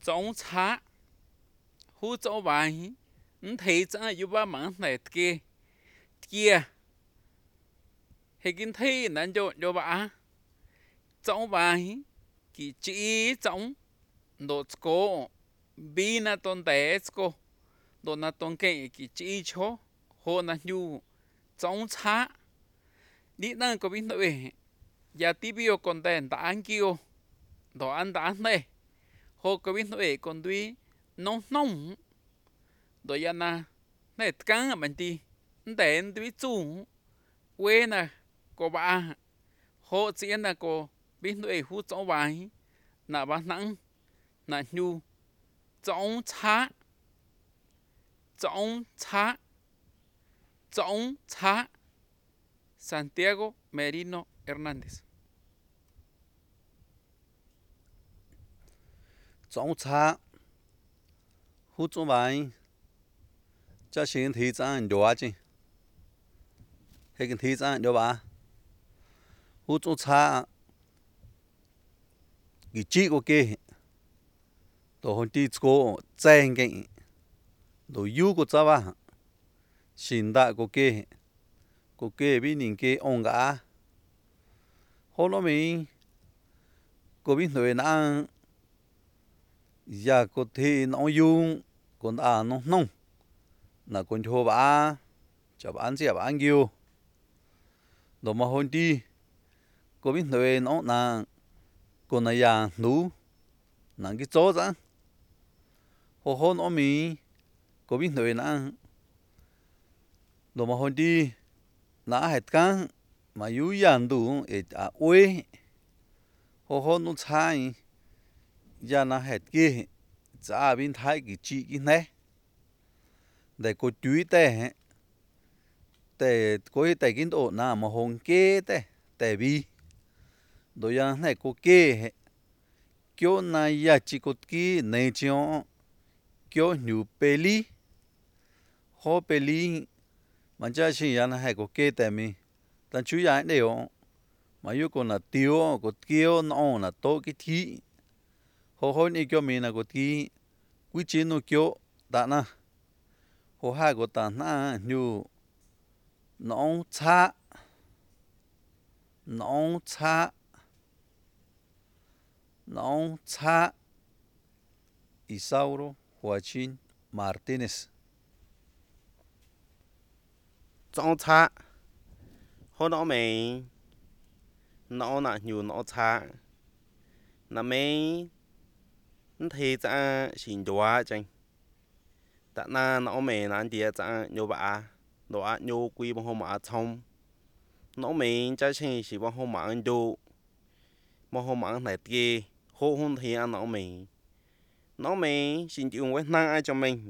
chống xá hú chỗ bài thấy chẳng yêu ba mạng này kia kia hay kinh thấy nãy cho bà chống bài kỳ chỉ chống đồ cố bi na tôn tế cố đồ na tôn kệ kỳ chỉ cho hồ na nhu chống xá đi năng có biết nói ya tibio con đèn ta ăn kêu đồ ăn ta ăn này hồ có biết nói con đuôi nông nông đồ ya na này căng à mình đi đèn đuôi chủ quê nè có bà hồ chỉ là có biết nói hút cháu bài nà bà nặng nà nhu chống xá Santiago Merino Hernández. Chống xá hút chỗ bài cho xin thị trạng đồ chứ hay cái thị trạng đồ bà hút chỗ xá cái chỉ có cái đồ hồn đi có chân cái đồ yêu có sao bà xin đã có cái bên nhìn cái ông cả hôm đó mình có biết nói năng giờ có thể nó dùng còn nó nông là con cho bà cho bà ăn gì bà ăn nhiều đồ mà hôm đi có biết nói nó là còn là nhà nú là cái chỗ đó hôm đó mình có biết nói là đồ mà hôm đi là hết căng mà yêu nhà đủ à uế hôm nó sai giờ là hết kia giá bên thái cái chị cái này để có chuối tè tè có tè cái độ nào mà hồng kê tè bi đồ giờ này có kê kiểu này giờ chỉ có cái này cho kiểu nhiều peli họ peli mà chắc chỉ giờ này có kê tè mi但主要này哦mà yêu còn là tiêu có kiểu nó là to cái thí họ này kiểu mình là có tí quy trình nó kiểu đã na họ hai có ta na như nóng cha Isauro Joaquín Martínez chống xá hôm đó mình nó là nhiều nó xá là mấy thì ra xin đồ chăng tại na nó mình là đi ra nhiều bà đồ nhiều quý bằng hôm mà xong nó mình chắc chắn chỉ bằng hôm mà ăn đồ mà hôm mà ăn này kia hôm thì ăn nó mình xin chịu với năng ai cho mình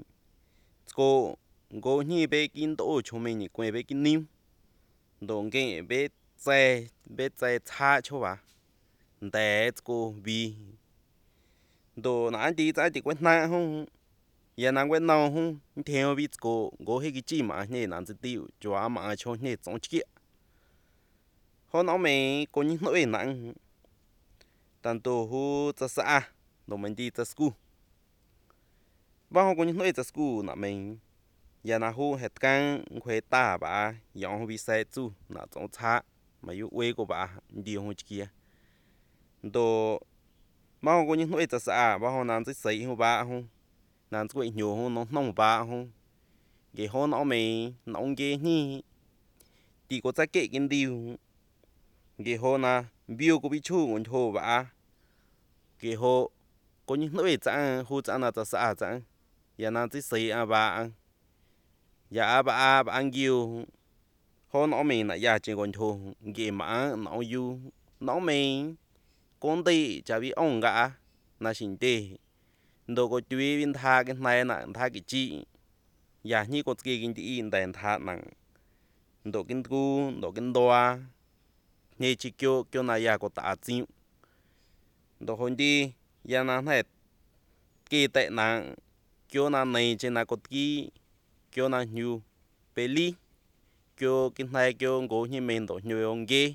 cô như bé kinh tổ cho mình quay bé kinh nim đồng cái bé chạy xa cho bà để cô vì đồ nó đi ra thì quên năng không giờ năng quên nào không theo biết cô hay cái gì mà nhỉ năng tiêu cho mà cho nhỉ trong kia hôm nó mình có những nỗi nặng但都好这是啊，我们的这 school， bao có những nỗi这 school 那mình giờ nào hú hết căng khỏe ta bà dọn vi sai chú nào trong cha mà yêu quê của bà đi hồ kia đồ bao có những nỗi这是啊bao nàng chỉ xây hồ bà không nàng chỉ nhiều hồ nông bà không cái hồ nó mình nông cái nhỉ đi có trái cây cái điều cái hồ na biểu của bị chu còn hồ bà cái hồ có những nỗi chẳng hồ chẳng là 这是啊chẳng giờ nàng chỉ xây à bà giờ bà ăn nhiều hôm nó mình là giờ chỉ còn thua cái mà nó yêu nó mình con đi chả bị ông cả là xin tê đâu có chú bên tha cái này là tha cái chi giờ như có cái gì đèn tha nặng đâu cái cu đâu cái doa như chỉ kêu này giờ có tạ chịu đâu hôm đi giờ nó hết cái tệ nặng kêu này trên là có cái kêu nhiều peli kêu cái này kêu ngô như mình đồ nhiều ông ghê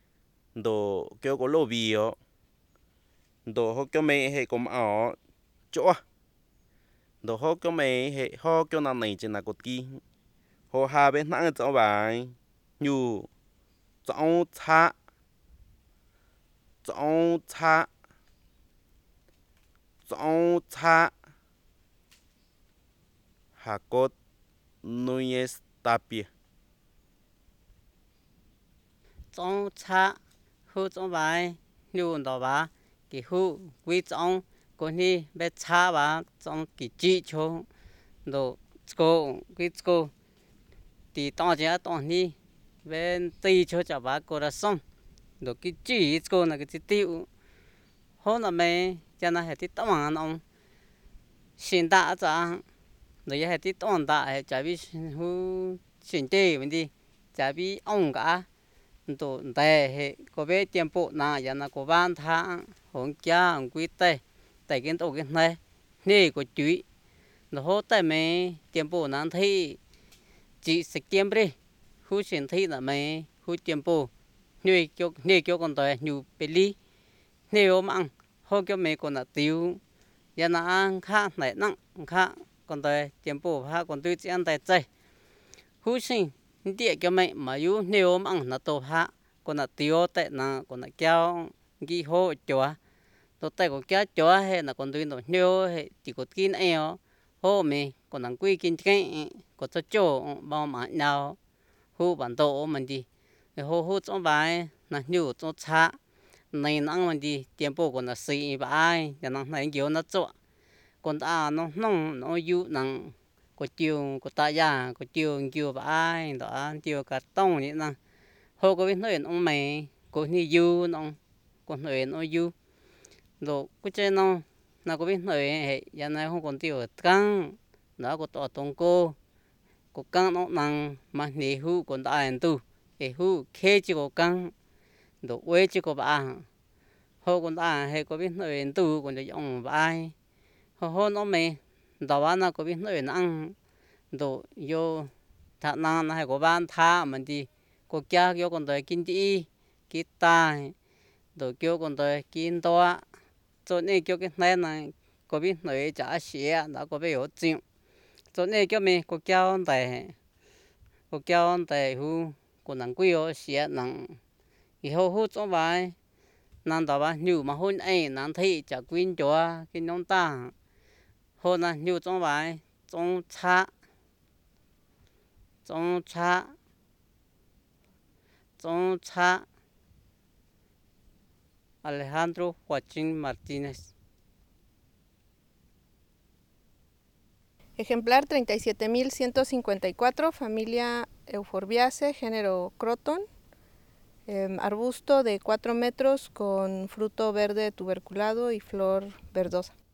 đồ kêu có lô bì đó đồ họ kêu mẹ hay có ảo chỗ đồ hô cho mày hệ hô cho nào này trên là cột kia hô hà bên nãng cho bài nhu trong cha hà cột nuôi tapia trong cha hú trong bài nhu đó bà cái hú quý trong còn đi bé cha bà trong cái chỉ cho đồ cô quý cô thì to chứ to đi bên tây cho chả bà cô ra xong đồ cái chỉ cô là cái tiêu hôm nào mày cho nó hay tí tao mà ông xin đã cha rồi hay tí tao đã chả biết hú xin tê mình đi chả biết ông cả tổ tệ hệ có bé tiêm bộ na giờ nó có ban tháng hôm kia ông quý tệ tại cái tổ cái này nè có chuối nó hốt tại mày tiêm bộ nó thấy chỉ sẽ tiêm đi hú xin thấy là mày hú tiêm bộ nè kêu con tệ nhu beli nè ôm ăn hô kêu mày còn là tiêu giờ nó ăn khá này nặng khá còn tệ tiêm bộ ha còn tôi chỉ ăn tại chơi hú xin địa kêu mày mà yêu nè ôm ăn nó tổ ha còn là tiêu tệ na còn là kéo ghi hô chó tổ tệ của kéo chó hay là còn tôi nó nhiều hay chỉ có kín eo hô mày còn là quy kín cái có cho chỗ bao mà nào hô bản tổ mình đi hô trong bài là nhiều trong cha này năng mình đi tiêm bộ còn là xì bài cho nó này kiểu nó chỗ còn nó nông nó yêu năng có chiều có ta già có chiều bài đó chiều cả tông vậy nè hô có biết nói ông mày có như du nó còn nói nó du rồi cái trên nó có biết nói hệ giờ này không còn tiêu căng đó có tỏ tông cô có căng nó năng mà nề hu còn đã ăn tu hệ hu khe chỉ có căng rồi quê chỉ có bà hô còn đã hệ có biết nói tu còn cho ông bài hô nó mày đó nó có biết nói ăn rồi vô thà năng hay có ban tha mình đi có cha kêu con tới kinh đi cái tai rồi kêu con tới kinh toa cho nên kêu cái này có biết nói trả xía đã có biết hiểu chuyện cho nên kêu mình có kêu tại hu có năng quy ở xía năng thì hú trong bài năng đó ba nhiều mà hôn ấy năng thấy trả quyên cho cái nhóm ta hôn là nhiều trong bài trong cha Alejandro Joaquín Martínez. Ejemplar 37.154, familia Euphorbiaceae, género Croton, arbusto de 4 metros con fruto verde tuberculado y flor verdosa.